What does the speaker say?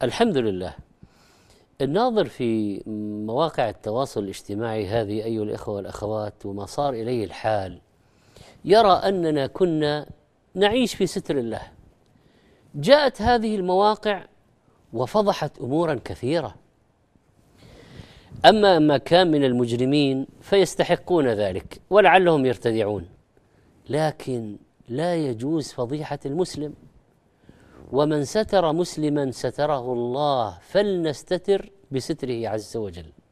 الحمد لله. الناظر في مواقع التواصل الاجتماعي هذه أيها الإخوة والأخوات وما صار إليه الحال، يرى أننا كنا نعيش في ستر الله. جاءت هذه المواقع وفضحت أمورا كثيرة. أما ما كان من المجرمين فيستحقون ذلك ولعلهم يرتدعون، لكن لا يجوز فضيحة المسلم. ومن ستر مسلما ستره الله، فلنستتر بستره عز وجل.